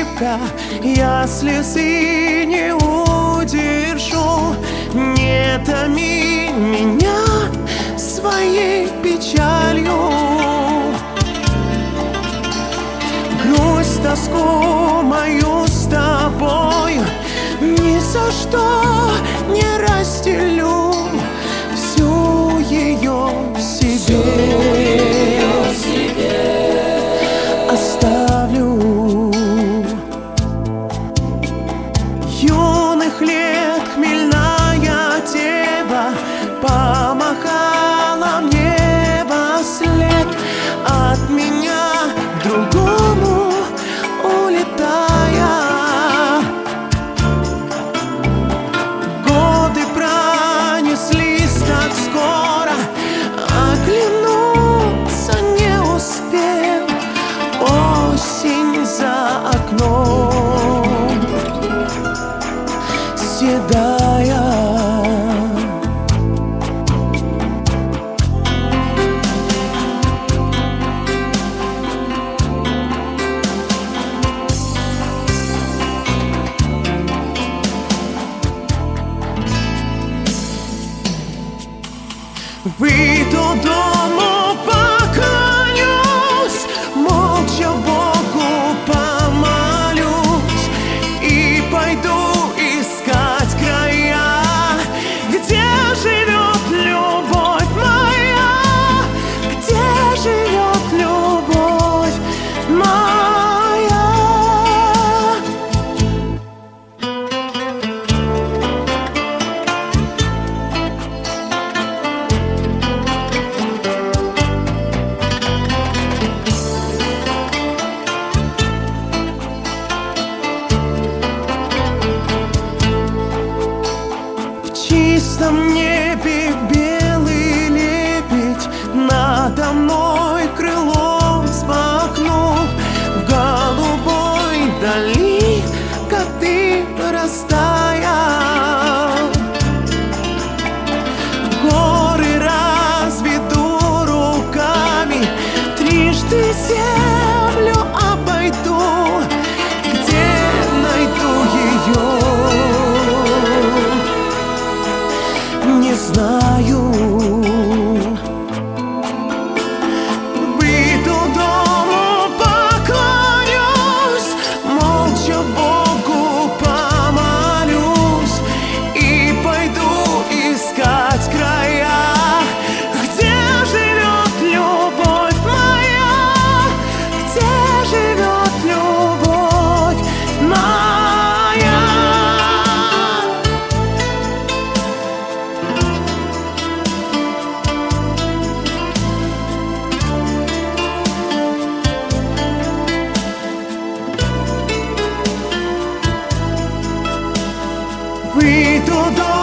улыбка, я слезы не удержу. Не томи меня своей печалью. Грусть, тоску мою с тобой ни за что не разделю. Всю ее себе оставлю. Юных лет хмельная дева помахала мне во след, от меня к другому улетая. Годы пронеслись так скоро, оглянуться не успел. Осень за окном седая. Выйду дому, поклонюсь, молча Богу помолюсь и пойду искать края, где живет любовь моя, где живет любовь моя. В чистом небе белый лебедь надо мной крылом взмахнул. В голубой дали, как ты растаял. Горы разведу руками, трижды землю обойду. Где найду ее, не знаю. Выйду дому, поклонюсь, молча Богу помолюсь и пойду искать края, где живет любовь моя, где живет любовь моя. Выйду